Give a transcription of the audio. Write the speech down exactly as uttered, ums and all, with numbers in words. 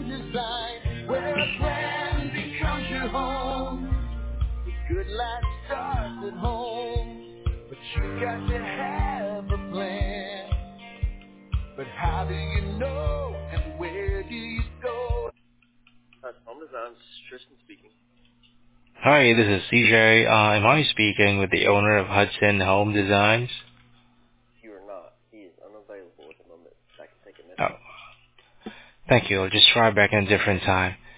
design, where a plan becomes your home. The good life starts at home, but you got to have a plan. But how do you know, and where do you go? That's Home Designs, Tristan speaking. Hi, this is C J. Uh, am I speaking with the owner of Hudson Home Designs? You are not. He is unavailable at the moment. I can take a Oh, message. thank you. I'll just try back in a different time.